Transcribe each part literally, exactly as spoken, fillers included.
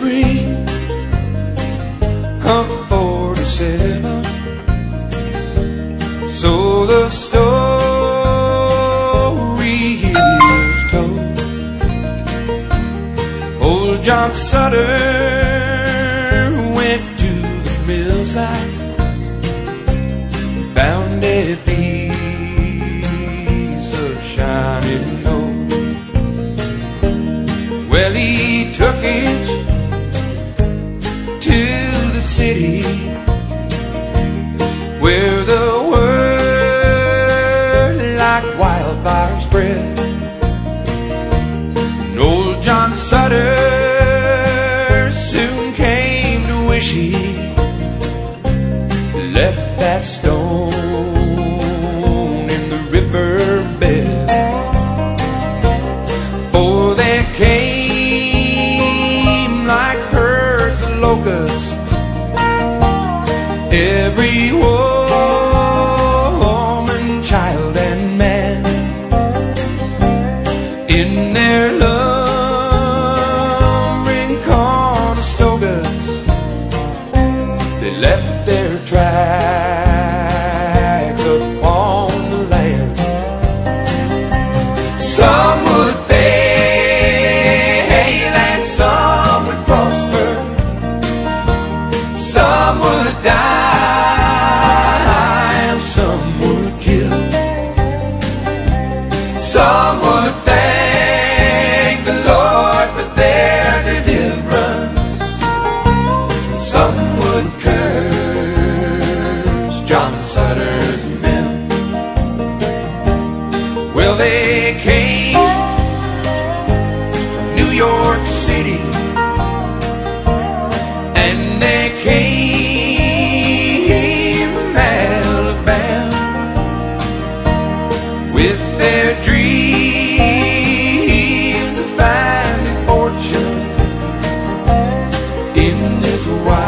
spring of forty-seven. So the story is told. Old John Sutter went to the millside, found a piece of shining gold. Well, he took it to the city, where the word like wildfire spread. And old John Sutter soon came to wish he left that stone in the riverbed. For there came like herds of locusts every woman, child, and man. In their lumbering Conestogas, they left their tracks upon the land. Some would fail and some would prosper, some would die and some would kill. Some would thank the Lord for their deliverance, and some would curse John Sutter's men. Well, they came from New York City, and they came from Alabama with their dreams of finding fortune in this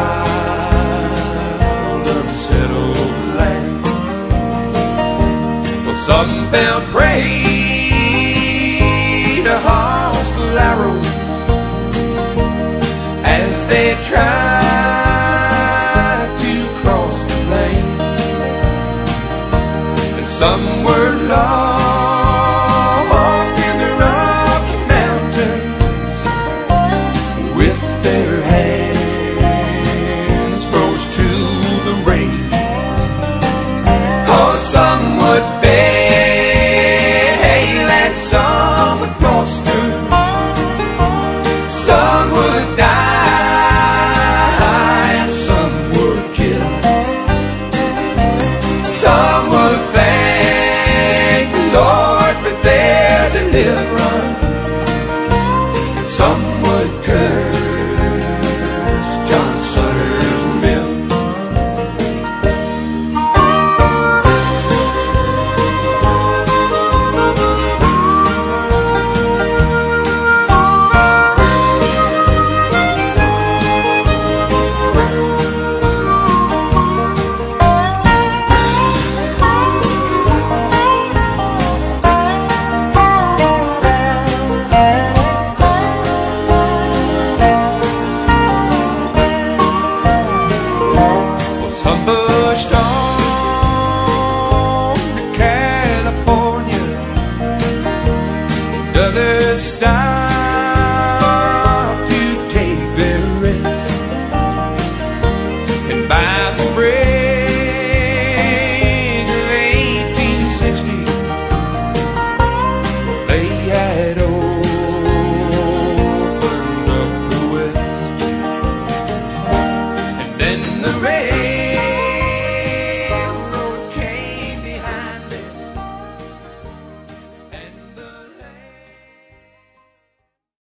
wild, unsettled land. Well, some fell prey to hostile arrows as they tried to cross the plain, and some were lost